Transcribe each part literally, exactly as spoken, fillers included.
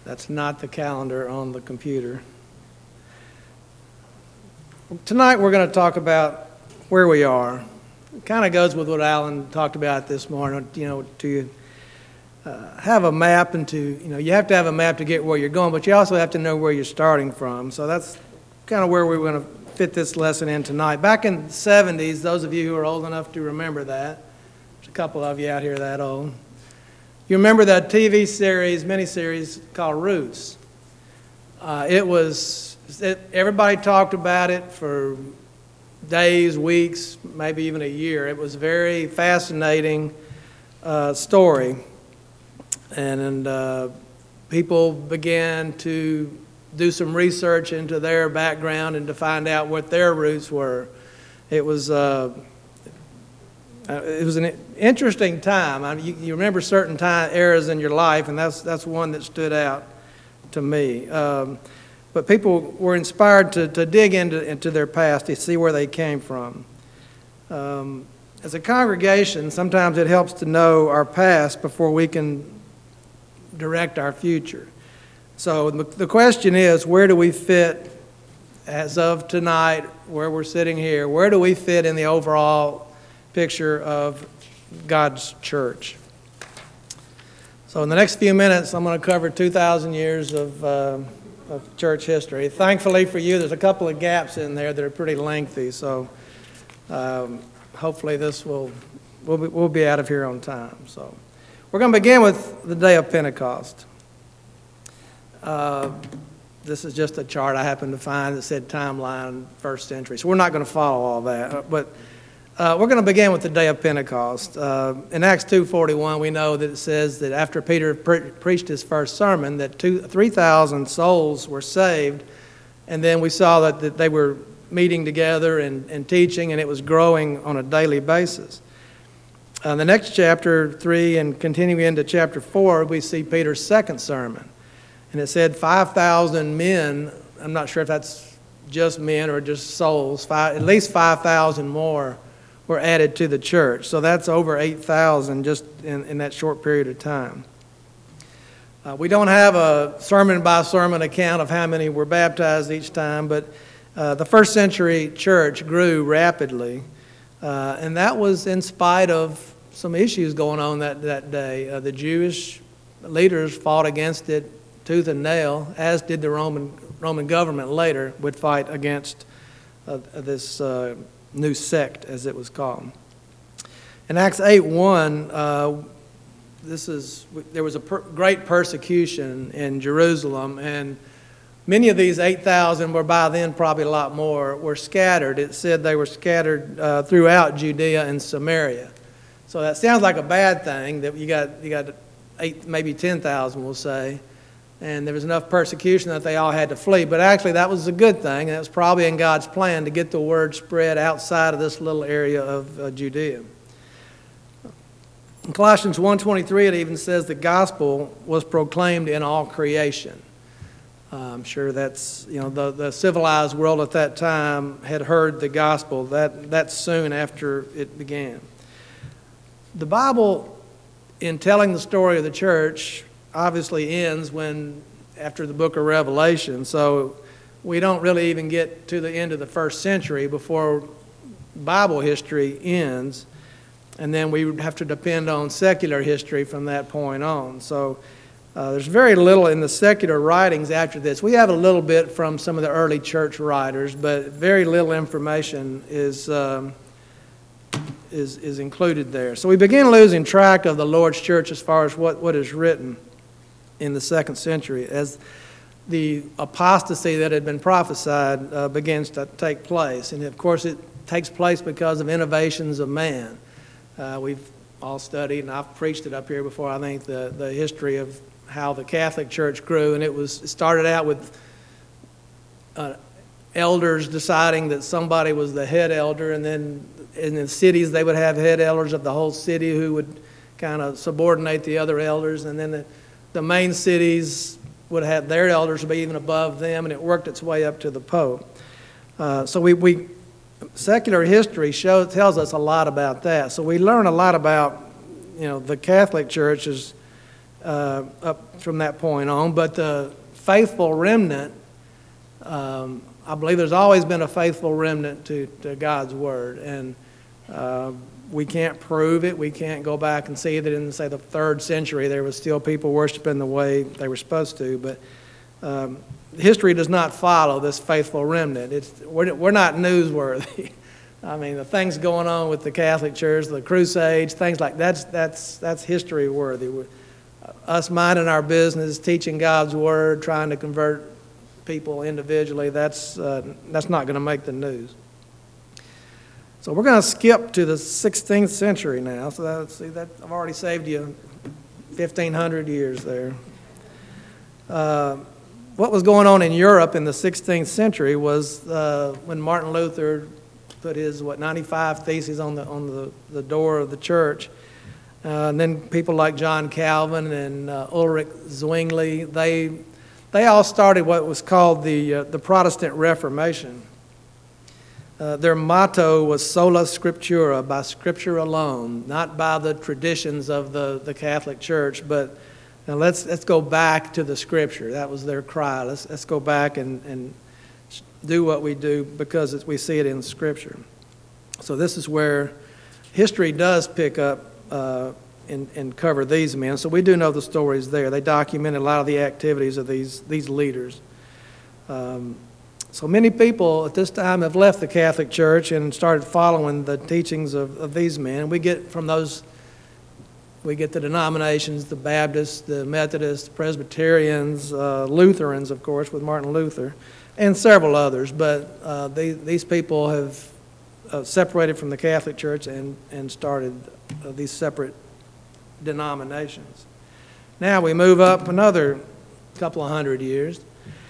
That's not the calendar on the computer. Tonight we're going to talk about where we are. It kind of goes with what Alan talked about this morning. You know, to uh, have a map and to, you know, you have to have a map to get where you're going, but you also have to know where you're starting from. So that's kind of where we're going to fit this lesson in tonight. Back in the seventies, those of you who are old enough to remember that, there's a couple of you out here that old, you remember that T V series, miniseries called Roots. Uh, it was, it, everybody talked about it for days, weeks, maybe even a year. It was a very fascinating uh, story. And, and uh, people began to do some research into their background and to find out what their roots were. It was, uh, it was an interesting time. I mean, you, you remember certain time eras in your life, and that's, that's one that stood out to me. Um, But people were inspired to, to dig into, into their past to see where they came from. Um, as a congregation, sometimes it helps to know our past before we can direct our future. So the, the question is, where do we fit as of tonight, where we're sitting here? Where do we fit in the overall picture of God's church? So in the next few minutes, I'm going to cover two thousand years of uh, of church history. Thankfully for you, there's a couple of gaps in there that are pretty lengthy, so um, hopefully this will, we'll be, we'll be out of here on time. So we're going to begin with the day of Pentecost. Uh, this is just a chart I happened to find that said timeline first century, so we're not going to follow all that, but Uh, we're going to begin with the day of Pentecost. Uh, in Acts two forty-one, we know that it says that after Peter pre- preached his first sermon, that two, three thousand souls were saved, and then we saw that, that they were meeting together and, and teaching, and it was growing on a daily basis. Uh, the next chapter, three, and continuing into chapter four, we see Peter's second sermon, and it said five thousand men. I'm not sure if that's just men or just souls. Five, at least five thousand more were added to the church. So that's over eight thousand just in, in that short period of time. Uh, we don't have a sermon-by-sermon account of how many were baptized each time, but uh, the first century church grew rapidly, uh, and that was in spite of some issues going on that, that day. Uh, the Jewish leaders fought against it tooth and nail, as did the Roman, Roman government later would fight against uh, this uh, new sect, as it was called. In Acts eight one, uh, this is there was a per, great persecution in Jerusalem, and many of these eight thousand were by then probably a lot more were scattered. It said they were scattered uh, throughout Judea and Samaria. So that sounds like a bad thing, that you got you got eight, maybe ten thousand, we'll say, and there was enough persecution that they all had to flee. But actually that was a good thing, and it was probably in God's plan to get the word spread outside of this little area of uh, Judea. In Colossians one twenty-three, it even says the gospel was proclaimed in all creation. Uh, I'm sure that's, you know, the, the civilized world at that time had heard the gospel that, that soon after it began. The Bible, in telling the story of the church, obviously ends when after the book of Revelation, so we don't really even get to the end of the first century before Bible history ends, and then we have to depend on secular history from that point on. So uh, there's very little in the secular writings after this. We have a little bit from some of the early church writers, but very little information is um, is is included there. So we begin losing track of the Lord's church as far as what, what is written in the second century as the apostasy that had been prophesied uh, begins to take place. And of course it takes place because of innovations of man. Uh, we've all studied, and I've preached it up here before, I think, the, the history of how the Catholic Church grew. And it was it started out with uh, elders deciding that somebody was the head elder, and then in the cities they would have head elders of the whole city who would kind of subordinate the other elders, and then the The main cities would have their elders be even above them, and it worked its way up to the Pope. Uh, so we, we secular history shows tells us a lot about that. So we learn a lot about, you know, the Catholic Church as uh, up from that point on. But the faithful remnant, um, I believe there's always been a faithful remnant to, to God's Word. And uh, we can't prove it. We can't go back and see that in, say, the third century there was still people worshiping the way they were supposed to. But um, history does not follow this faithful remnant. It's, we're, we're not newsworthy. I mean, the things going on with the Catholic Church, the Crusades, things like that's that's that's history worthy. We're, us minding our business, teaching God's Word, trying to convert people individually, that's uh, that's not going to make the news. So we're going to skip to the sixteenth century now. So that, see that I've already saved you fifteen hundred years there. Uh, what was going on in Europe in the sixteenth century was uh, when Martin Luther put his, what, ninety-five Theses on the on the, the door of the church. Uh, and then people like John Calvin and uh, Ulrich Zwingli, they they all started what was called the uh, the Protestant Reformation. Uh, their motto was sola scriptura, by Scripture alone, not by the traditions of the, the Catholic Church, but now let's let's go back to the Scripture. That was their cry. Let's let's go back and and do what we do because we see it in Scripture. So this is where history does pick up uh, and, and cover these men. So we do know the stories there. They documented a lot of the activities of these, these leaders. Um, so many people at this time have left the Catholic Church and started following the teachings of, of these men. We get from those, we get the denominations, the Baptists, the Methodists, Presbyterians, uh, Lutherans, of course, with Martin Luther, and several others, but uh, they, these people have uh, separated from the Catholic Church and, and started uh, these separate denominations. Now we move up another couple of hundred years.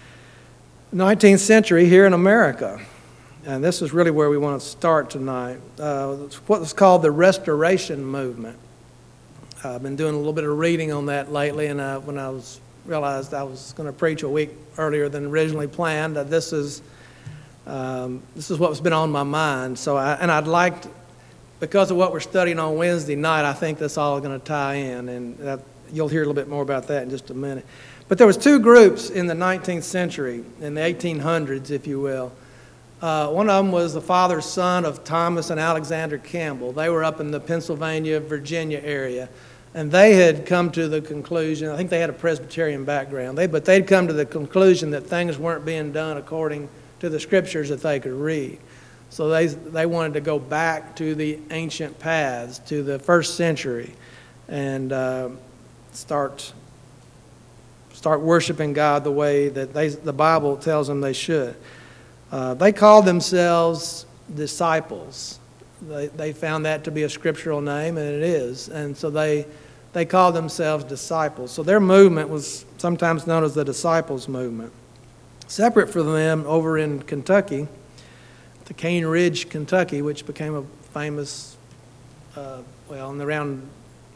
nineteenth century here in America, and this is really where we want to start tonight. Uh, what was called the Restoration Movement. Uh, I've been doing a little bit of reading on that lately, and uh, when I was realized I was going to preach a week earlier than originally planned. Uh, this is um, this is what's been on my mind. So, I, and I'd like, to, because of what we're studying on Wednesday night, I think that's all going to tie in, and that, you'll hear a little bit more about that in just a minute. But there was two groups in the nineteenth century, in the eighteen hundreds, if you will. Uh, one of them was the father son of Thomas and Alexander Campbell. They were up in the Pennsylvania, Virginia area. And they had come to the conclusion, I think they had a Presbyterian background, they, but they'd come to the conclusion that things weren't being done according to the Scriptures that they could read. So they, they wanted to go back to the ancient paths, to the first century, and uh, start, start worshiping God the way that they, the Bible tells them they should. Uh, they called themselves disciples. They, they found that to be a scriptural name, and it is. And so they they called themselves disciples. So their movement was sometimes known as the Disciples Movement. Separate from them, over in Kentucky, to Cane Ridge, Kentucky, which became a famous, uh, well, in around,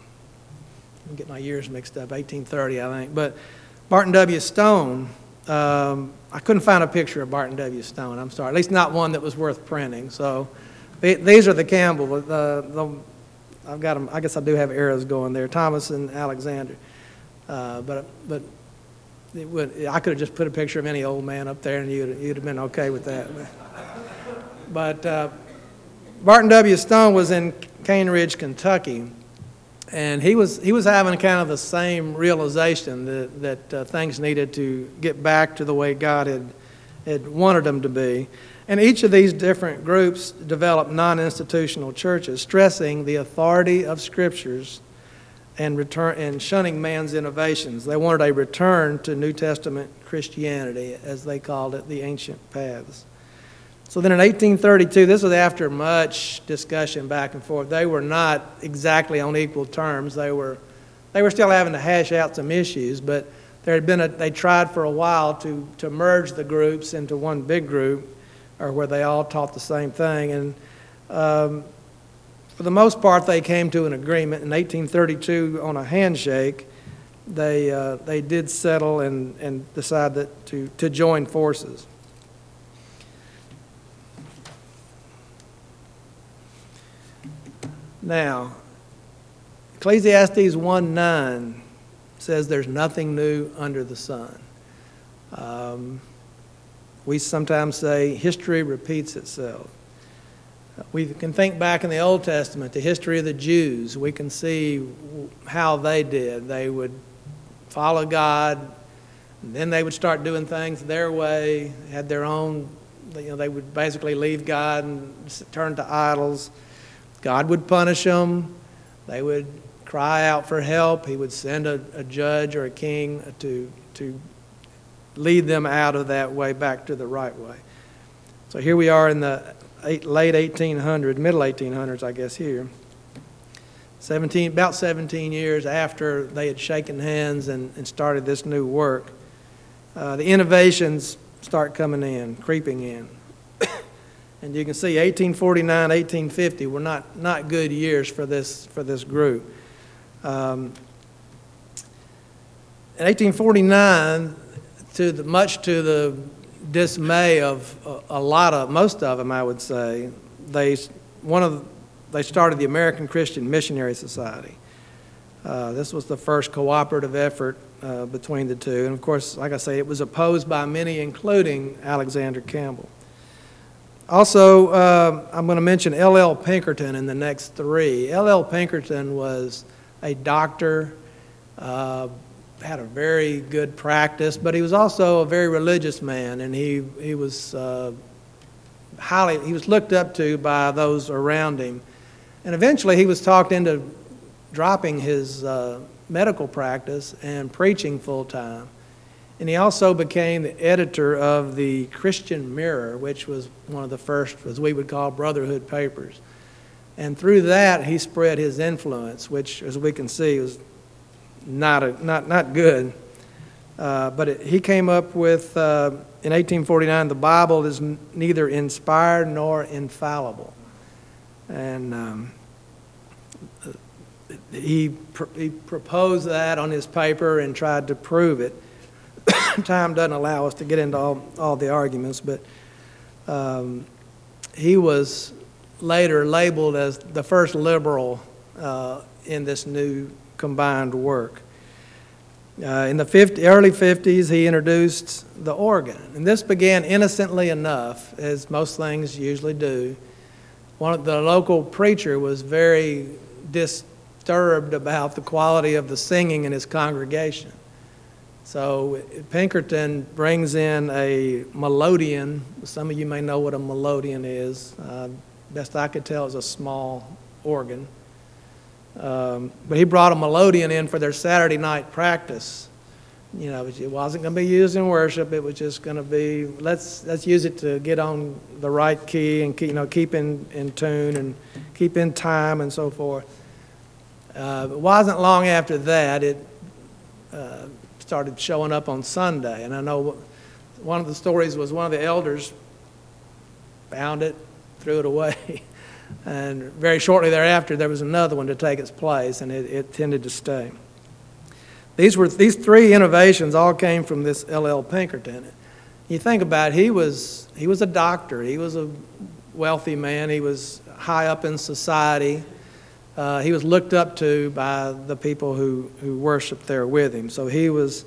I'm getting my years mixed up, eighteen thirty, I think. But Barton W. Stone, um, I couldn't find a picture of Barton W. Stone, I'm sorry, at least not one that was worth printing. So these are the Campbell. Uh, the, I've got them. I guess I do have arrows going there. Thomas and Alexander. Uh, but but it would, I could have just put a picture of any old man up there, and you'd you'd have been okay with that. But uh, Barton W. Stone was in Cane Ridge, Kentucky, and he was he was having kind of the same realization that that uh, things needed to get back to the way God had had wanted them to be. And each of these different groups developed non-institutional churches, stressing the authority of Scriptures and return and shunning man's innovations. They wanted a return to New Testament Christianity, as they called it, the ancient paths. So then in eighteen thirty-two, this was after much discussion back and forth. They were not exactly on equal terms. They were, they were still having to hash out some issues, but there had been a, they tried for a while to, to merge the groups into one big group, or where they all taught the same thing. And um, for the most part, they came to an agreement. In eighteen thirty-two, on a handshake, they uh, they did settle and, and decide that to, to join forces. Now, Ecclesiastes one nine says there's nothing new under the sun. Um, we sometimes say history repeats itself. We can think back in the Old Testament, the history of the Jews. We can see how they did. They would follow God, and then they would start doing things their way, had their own, you know, they would basically leave God and turn to idols. God would punish them. They would cry out for help. He would send a, a judge or a king to, to lead them out of that way back to the right way. So here we are in the eight, late eighteen hundreds, middle eighteen hundreds, I guess here. seventeen, about seventeen years after they had shaken hands and, and started this new work, uh, the innovations start coming in, creeping in. And you can see eighteen forty-nine, eighteen fifty were not, not good years for this, for this group. Um, in eighteen forty-nine, to the, much to the dismay of a, a lot of, most of them, I would say, they, one of the, they started the American Christian Missionary Society. Uh, this was the first cooperative effort uh, between the two. And of course, like I say, it was opposed by many, including Alexander Campbell. Also, uh, I'm going to mention L L Pinkerton in the next three. L L Pinkerton was a doctor, uh, had a very good practice, but he was also a very religious man, and he, he was uh, highly, he was looked up to by those around him. And eventually he was talked into dropping his uh, medical practice and preaching full-time. And he also became the editor of the Christian Mirror, which was one of the first, as we would call, brotherhood papers. And through that, he spread his influence, which, as we can see, was not, a, not, not good. Uh, but it, he came up with, uh, in eighteen forty-nine, the Bible is n neither inspired nor infallible. And um, he, pr he proposed that on his paper and tried to prove it. Time doesn't allow us to get into all, all the arguments, but um, he was later labeled as the first liberal uh, in this new combined work. Uh, in the fifty, early fifties, he introduced the organ, and this began innocently enough, as most things usually do. One of the local preacher was very disturbed about the quality of the singing in his congregation. So Pinkerton brings in a melodeon. Some of you may know what a melodeon is. Uh, best I could tell is a small organ. Um, but he brought a melodeon in for their Saturday night practice. You know, it wasn't going to be used in worship. It was just going to be, let's, let's use it to get on the right key and keep, you know, keep in, in tune and keep in time and so forth. Uh, it wasn't long after that it uh, started showing up on Sunday. And I know one of the stories was one of the elders found it, threw it away. And very shortly thereafter, there was another one to take its place, and it, it tended to stay. These were these three innovations all came from this L L Pinkerton. You think about it, he was he was a doctor. He was a wealthy man. He was high up in society. Uh, he was looked up to by the people who who worshiped there with him. So he was.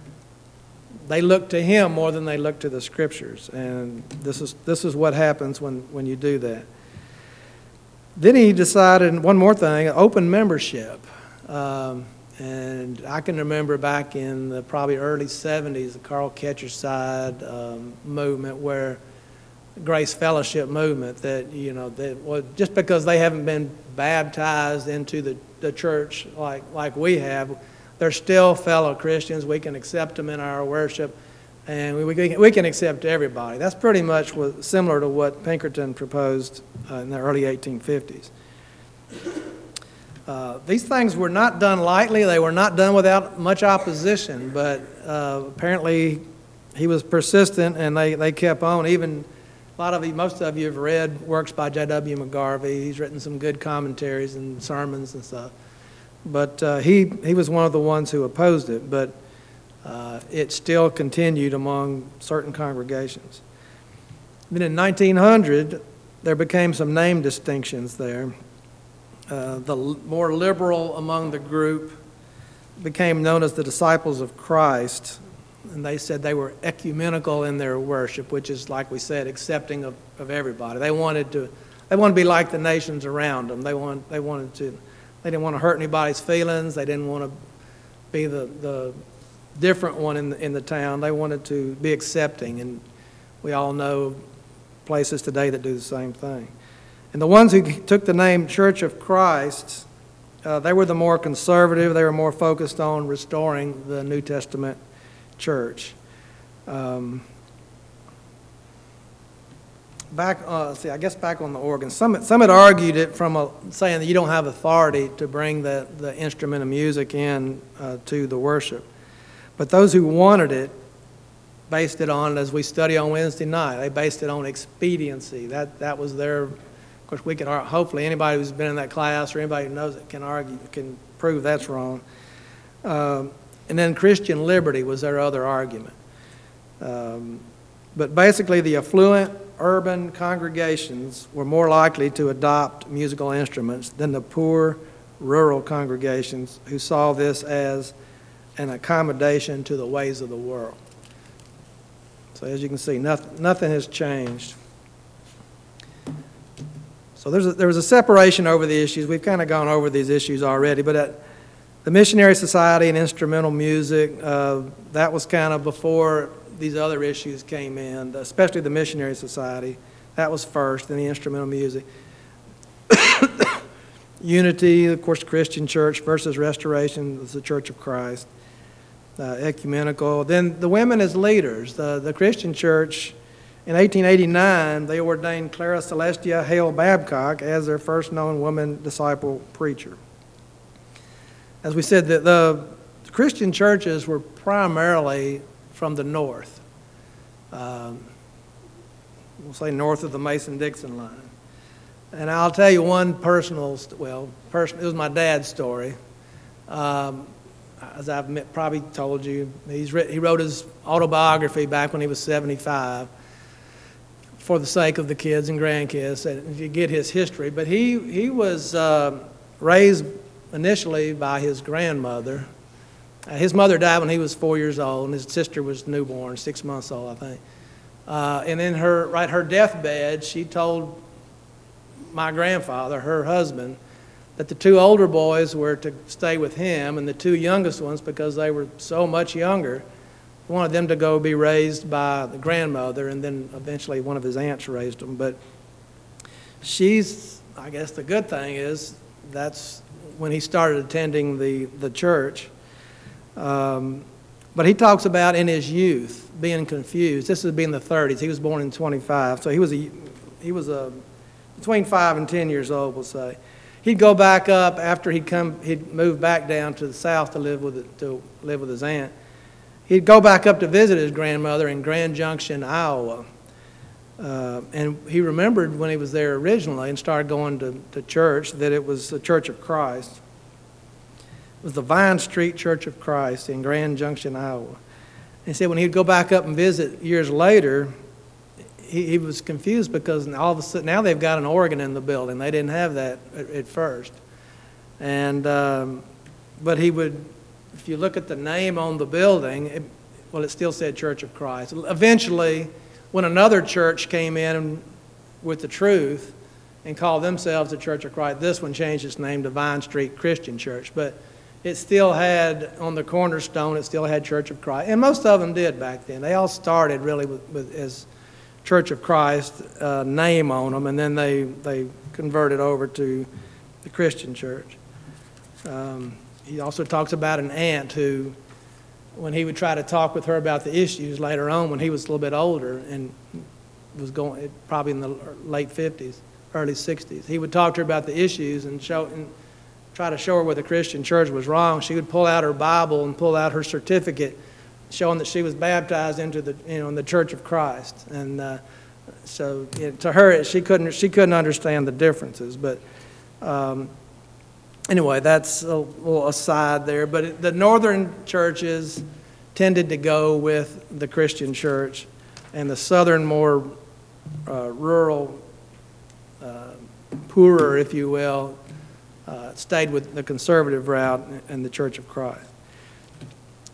They looked to him more than they looked to the Scriptures, and this is this is what happens when when you do that. Then he decided, one more thing, open membership. Um, and I can remember back in the probably early seventies, the Carl Ketcherside um, movement, where Grace Fellowship movement, that, you know, that well, just because they haven't been baptized into the, the church like, like we have, they're still fellow Christians. We can accept them in our worship, and we, we, we can accept everybody. That's pretty much what, similar to what Pinkerton proposed uh, in the early eighteen fifties. Uh, these things were not done lightly. They were not done without much opposition, but uh, apparently he was persistent, and they, they kept on. Even a lot of you, most of you have read works by J W McGarvey. He's written some good commentaries and sermons and stuff. But uh, he, he was one of the ones who opposed it, but uh, it still continued among certain congregations. Then in nineteen hundred, there became some name distinctions there. Uh, the more liberal among the group became known as the Disciples of Christ, and they said they were ecumenical in their worship, which is, like we said, accepting of, of everybody. They wanted to, they wanted to be like the nations around them. They want, they wanted to, they didn't want to hurt anybody's feelings. They didn't want to be the, the different one in the, in the town. They wanted to be accepting, and we all know places today that do the same thing. And the ones who took the name Church of Christ, uh, they were the more conservative. They were more focused on restoring the New Testament church. Um, back, uh, see, I guess back on the organ, some some had argued it from a, saying that you don't have authority to bring the, the instrument of music in uh, to the worship. But those who wanted it based it on, as we study on Wednesday night, they based it on expediency. That that was their, of course, we can, hopefully anybody who's been in that class or anybody who knows it can argue, can prove that's wrong. Um, and then Christian liberty was their other argument. Um, but basically the affluent urban congregations were more likely to adopt musical instruments than the poor rural congregations who saw this as an accommodation to the ways of the world. So as you can see, nothing, nothing has changed. So there's a, there was a separation over the issues. We've kind of gone over these issues already, but at the Missionary Society and instrumental music, uh, that was kind of before these other issues came in, especially the Missionary Society. That was first, then the instrumental music. Unity, of course, Christian church versus Restoration was the Church of Christ. Uh, ecumenical. Then the women as leaders. The, the Christian church, in eighteen eighty-nine, they ordained Clara Celestia Hale Babcock as their first known woman disciple preacher. As we said, the, the Christian churches were primarily from the north. Um, we'll say north of the Mason-Dixon line. And I'll tell you one personal, well, person, it was my dad's story. Um, As I've probably told you, he's writ- he wrote his autobiography back when he was seventy-five for the sake of the kids and grandkids, and you get his history. But he, he was uh, raised initially by his grandmother. Uh, his mother died when he was four years old, and his sister was newborn, six months old, I think. Uh, and in her, right, her deathbed, she told my grandfather, her husband, that the two older boys were to stay with him, and the two youngest ones, because they were so much younger, wanted them to go be raised by the grandmother, and then eventually one of his aunts raised them. But she's, I guess the good thing is, that's when he started attending the, the church. Um, but he talks about in his youth being confused. This would be in the thirties. He was born in twenty-five, so he was a, he was a, between five and ten years old, we'll say. He'd go back up after he'd come. He'd moved back down to the south to live with to live with his aunt. He'd go back up to visit his grandmother in Grand Junction, Iowa, uh, and he remembered when he was there originally and started going to, to church that it was the Church of Christ. It was the Vine Street Church of Christ in Grand Junction, Iowa. And he said when he'd go back up and visit years later, He, he was confused because all of a sudden now they've got an organ in the building. They didn't have that at, at first, and um, but he would, if you look at the name on the building, it, well, it still said Church of Christ. Eventually, when another church came in with the truth and called themselves the Church of Christ, this one changed its name to Vine Street Christian Church, but it still had on the cornerstone. It still had Church of Christ, and most of them did back then. They all started really with, with as Church of Christ uh, name on them, and then they, they converted over to the Christian church. Um, he also talks about an aunt who, when he would try to talk with her about the issues later on when he was a little bit older and was going, probably in the late fifties, early sixties, he would talk to her about the issues and show and try to show her where the Christian church was wrong. She would pull out her Bible and pull out her certificate showing that she was baptized into the, you know, in the Church of Christ, and uh, so you know, to her she couldn't she couldn't understand the differences. But um, anyway, that's a little aside there. But it, the northern churches tended to go with the Christian church, and the southern, more uh, rural, uh, poorer, if you will, uh, stayed with the conservative route and the Church of Christ.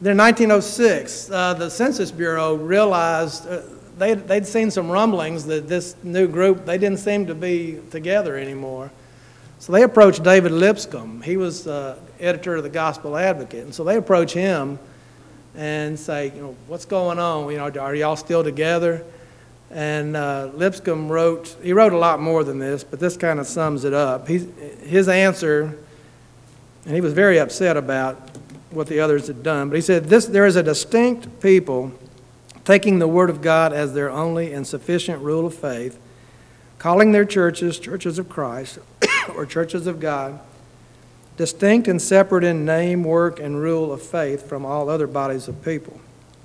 Then in nineteen oh six, uh, the Census Bureau realized uh, they'd, they'd seen some rumblings that this new group, they didn't seem to be together anymore. So they approached David Lipscomb. He was uh, editor of the Gospel Advocate. And so they approached him and say, you know, what's going on? You know, are y'all still together? And uh, Lipscomb wrote, he wrote a lot more than this, but this kind of sums it up. He, his answer, and he was very upset about what the others had done, but he said, this, there is a distinct people taking the Word of God as their only and sufficient rule of faith, calling their churches churches of Christ or churches of God, distinct and separate in name, work, and rule of faith from all other bodies of people.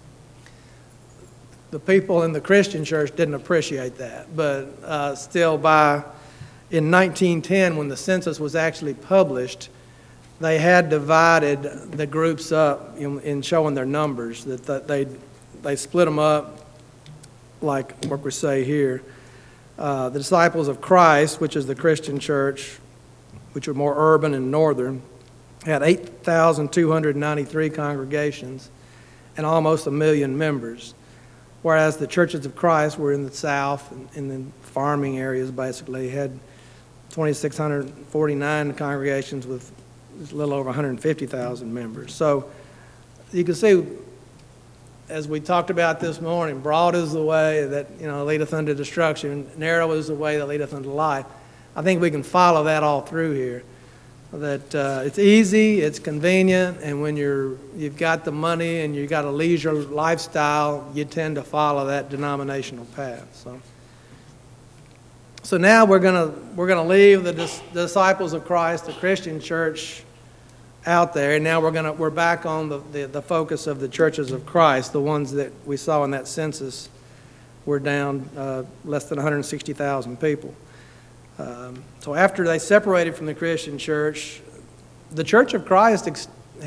The people in the Christian church didn't appreciate that, but uh, still by, in nineteen ten, when the census was actually published, they had divided the groups up in, in showing their numbers, that, that they, they split them up like what we say here. Uh, the Disciples of Christ, which is the Christian church, which are more urban and northern, had eight thousand two hundred ninety-three congregations and almost a million members, whereas the churches of Christ were in the south and in the farming areas, basically, had two thousand six hundred forty-nine congregations with a little over one hundred fifty thousand members. So you can see, as we talked about this morning, broad is the way that, you know, leadeth unto destruction, narrow is the way that leadeth unto life. I think we can follow that all through here. That uh, it's easy, it's convenient, and when you're, you've got the money and you've got a leisure lifestyle, you tend to follow that denominational path. So, so now we're gonna we're gonna leave the, dis, the disciples of Christ, the Christian church, out there, and now we're gonna we're back on the, the the focus of the churches of Christ, the ones that we saw in that census. We're down uh, less than one hundred sixty thousand people. Um, so after they separated from the Christian church, the Church of Christ ex-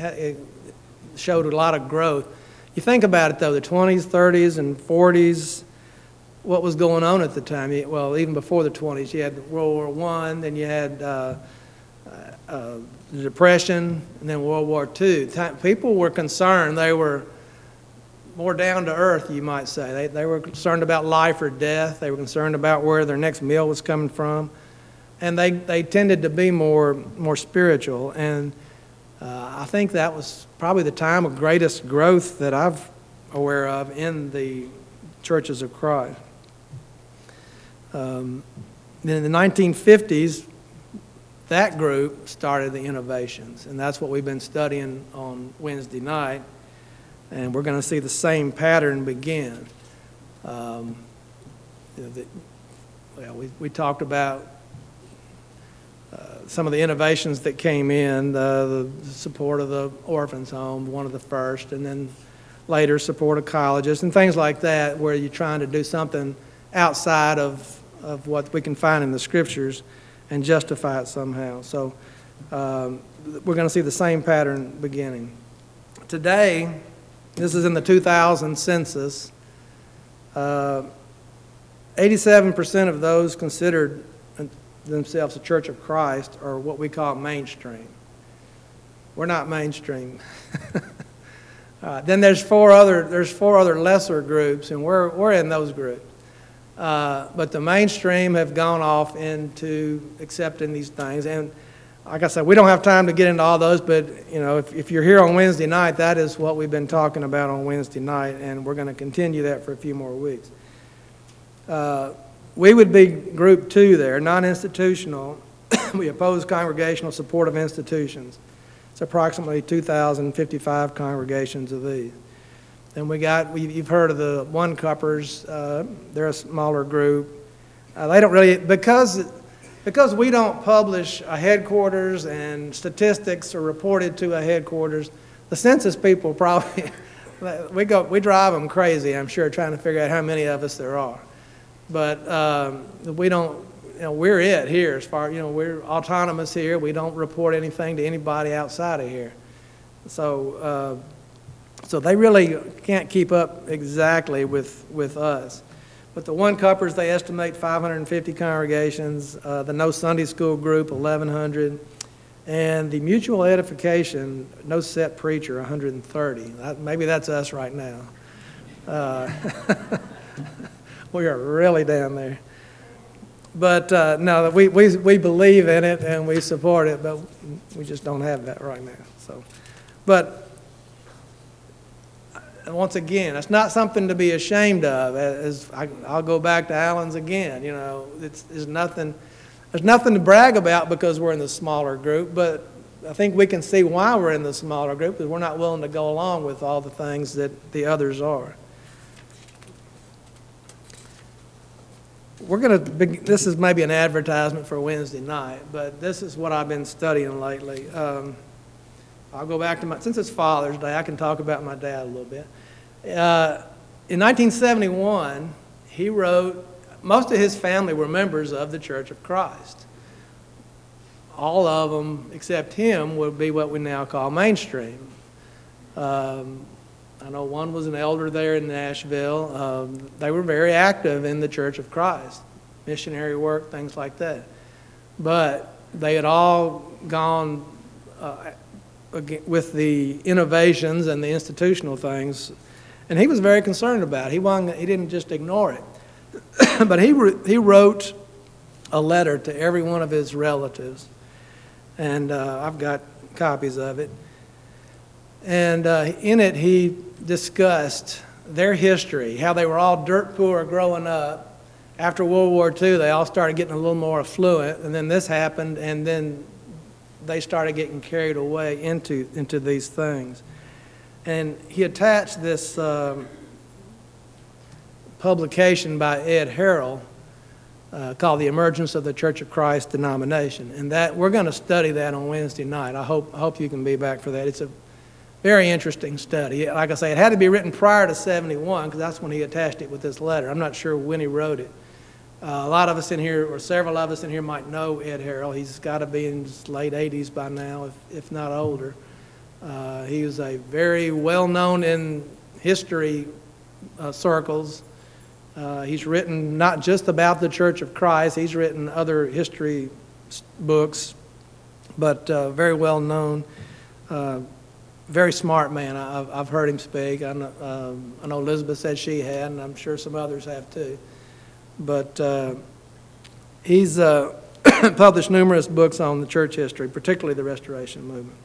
showed a lot of growth. You think about it, though, the twenties, thirties, and forties, what was going on at the time? Well, even before the twenties, you had World War One, then you had uh, uh, the Depression, and then World War Two. People were concerned. They were more down to earth, you might say. They, they were concerned about life or death. They were concerned about where their next meal was coming from. And they, they tended to be more, more spiritual. And uh, I think that was probably the time of greatest growth that I've aware of in the churches of Christ. Um, then in the nineteen fifties, that group started the innovations. And that's what we've been studying on Wednesday night. And we're going to see the same pattern begin. Um, you know, the, well, we, we talked about uh, some of the innovations that came in, the, the support of the orphans home, one of the first, and then later support of colleges and things like that, where you're trying to do something outside of, of what we can find in the scriptures and justify it somehow. So um, we're going to see the same pattern beginning. Today, this is in the two thousand census. Uh, eighty-seven percent of those considered themselves a Church of Christ are what we call mainstream. We're not mainstream. uh, then there's four other there's four other lesser groups, and we're we're in those groups. Uh, but the mainstream have gone off into accepting these things, and like I said, we don't have time to get into all those, but you know, if, if you're here on Wednesday night, that is what we've been talking about on Wednesday night, and we're going to continue that for a few more weeks. Uh, we would be group two there, non-institutional. We oppose congregational support of institutions. It's approximately two thousand fifty-five congregations of these. Then we got, we, you've heard of the one-cuppers. Uh, they're a smaller group. Uh, they don't really, because Because we don't publish a headquarters and statistics are reported to a headquarters, the census people probably, we go, we drive them crazy, I'm sure, trying to figure out how many of us there are. But um, we don't, you know, we're it here as far, you know, we're autonomous here. We don't report anything to anybody outside of here. So, uh, so they really can't keep up exactly with, with us. But the one-cuppers, they estimate five hundred fifty congregations. Uh, the No Sunday School group, eleven hundred. And the mutual edification, no set preacher, one hundred thirty. That, maybe that's us right now. Uh, we are really down there. But uh, no, we, we, we believe in it and we support it, but we just don't have that right now. So, but once again, it's not something to be ashamed of. As I, I'll go back to Alan's again. You know, it's, it's nothing. There's nothing to brag about because we're in the smaller group, but I think we can see why we're in the smaller group, because we're not willing to go along with all the things that the others are. We're going to, this is maybe an advertisement for Wednesday night, but this is what I've been studying lately. Um, I'll go back to my, since it's Father's Day, I can talk about my dad a little bit. Uh, in nineteen seventy-one, he wrote, most of his family were members of the Church of Christ. All of them, except him, would be what we now call mainstream. Um, I know one was an elder there in Nashville. Um, they were very active in the Church of Christ, missionary work, things like that. But they had all gone uh, with the innovations and the institutional things, and he was very concerned about it. He, wasn't, he didn't just ignore it. But he, he wrote a letter to every one of his relatives, and uh, I've got copies of it. And uh, in it, he discussed their history, how they were all dirt poor growing up. After World War Two, they all started getting a little more affluent, and then this happened, and then they started getting carried away into, into these things. And he attached this um, publication by Ed Harrell uh, called The Emergence of the Church of Christ Denomination. And that we're going to study that on Wednesday night. I hope, I hope you can be back for that. It's a very interesting study. Like I say, it had to be written prior to seventy-one because that's when he attached it with this letter. I'm not sure when he wrote it. Uh, a lot of us in here, or several of us in here, might know Ed Harrell. He's got to be in his late eighties by now, if, if not older. Uh, he was a very well-known in history uh, circles. Uh, he's written not just about the Church of Christ, he's written other history books, but uh, very well known, uh, very smart man. I've, I've heard him speak. I know, um, I know Elizabeth said she had, and I'm sure some others have too. But uh, he's uh, published numerous books on the church history, particularly the Restoration Movement.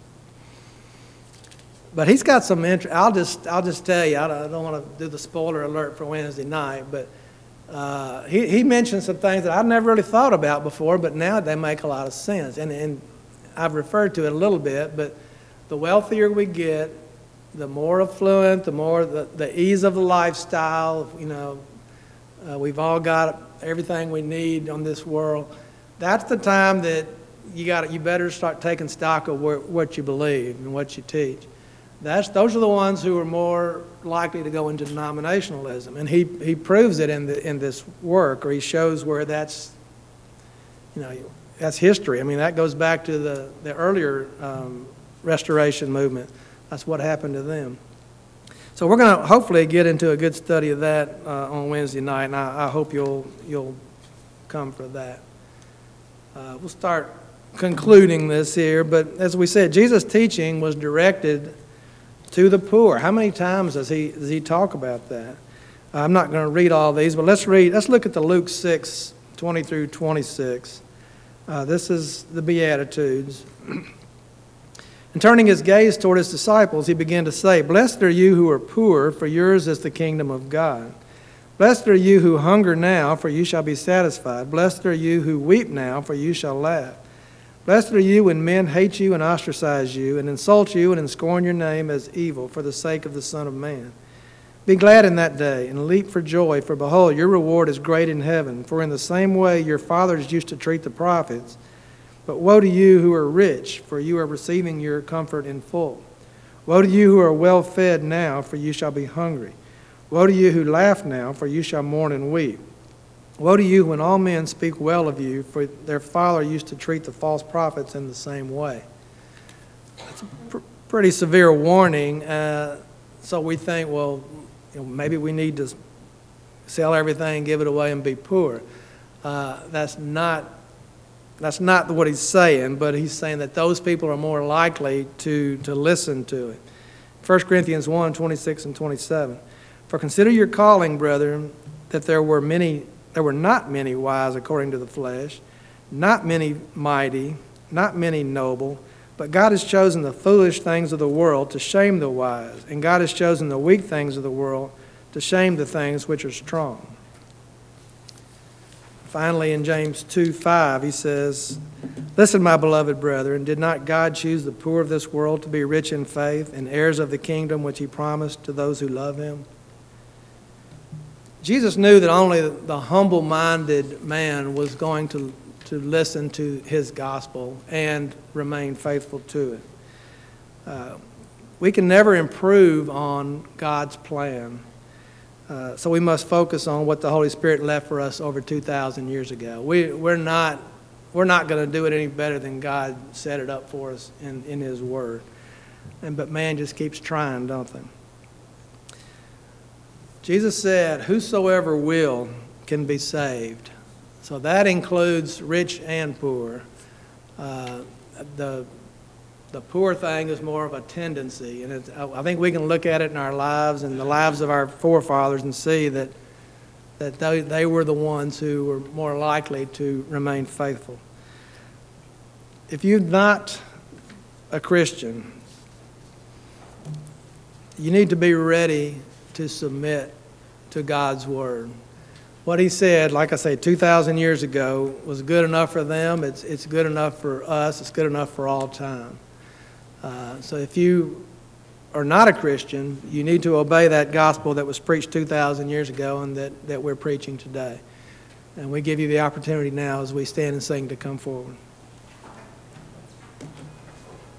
But he's got some interest. I'll just, I'll just tell you, I don't, I don't want to do the spoiler alert for Wednesday night, but uh, he, he mentioned some things that I've never really thought about before, but now they make a lot of sense. And, and I've referred to it a little bit, but the wealthier we get, the more affluent, the more the, the ease of the lifestyle, you know, uh, we've all got everything we need on this world. That's the time that you got, you better start taking stock of where, what you believe and what you teach. That's, those are the ones who are more likely to go into denominationalism. And he, he proves it in, the, in this work, or he shows where that's, you know, that's history. I mean, that goes back to the, the earlier um, Restoration Movement. That's what happened to them. So we're going to hopefully get into a good study of that uh, on Wednesday night, and I, I hope you'll, you'll come for that. Uh, we'll start concluding this here, but as we said, Jesus' teaching was directed to the poor. How many times does he does he talk about that? I'm not going to read all these, but let's read. Let's look at the Luke six, twenty through twenty-six. Uh, this is the Beatitudes. And turning his gaze toward his disciples, he began to say, "Blessed are you who are poor, for yours is the kingdom of God. Blessed are you who hunger now, for you shall be satisfied. Blessed are you who weep now, for you shall laugh. Blessed are you when men hate you and ostracize you and insult you and scorn your name as evil for the sake of the Son of Man. Be glad in that day and leap for joy, for behold, your reward is great in heaven. For in the same way your fathers used to treat the prophets. But woe to you who are rich, for you are receiving your comfort in full. Woe to you who are well fed now, for you shall be hungry. Woe to you who laugh now, for you shall mourn and weep. Woe to you when all men speak well of you, for their father used to treat the false prophets in the same way." It's a pr pretty severe warning. Uh, so we think, well, you know, maybe we need to sell everything, give it away, and be poor. Uh, that's not That's not what he's saying, but he's saying that those people are more likely to, to listen to it. First Corinthians one, twenty-six and twenty-seven. For consider your calling, brethren, that there were many, there were not many wise according to the flesh, not many mighty, not many noble, but God has chosen the foolish things of the world to shame the wise, and God has chosen the weak things of the world to shame the things which are strong. Finally, in James two five, he says, listen, my beloved brethren, did not God choose the poor of this world to be rich in faith and heirs of the kingdom which he promised to those who love him? Jesus knew that only the humble-minded man was going to, to listen to his gospel and remain faithful to it. Uh, we can never improve on God's plan. Uh, so we must focus on what the Holy Spirit left for us over two thousand years ago. We, we're not, we're not going to do it any better than God set it up for us in, in his word. And, but man just keeps trying, don't they? Jesus said, whosoever will can be saved. So that includes rich and poor. Uh, the The poor thing is more of a tendency, and it's, I think we can look at it in our lives and the lives of our forefathers and see that that they, they were the ones who were more likely to remain faithful. If you're not a Christian, you need to be ready to submit to God's word. What he said, like I say, two thousand years ago was good enough for them. It's, it's good enough for us. It's good enough for all time. Uh, so if you are not a Christian, you need to obey that gospel that was preached two thousand years ago and that, that we're preaching today. And we give you the opportunity now as we stand and sing to come forward.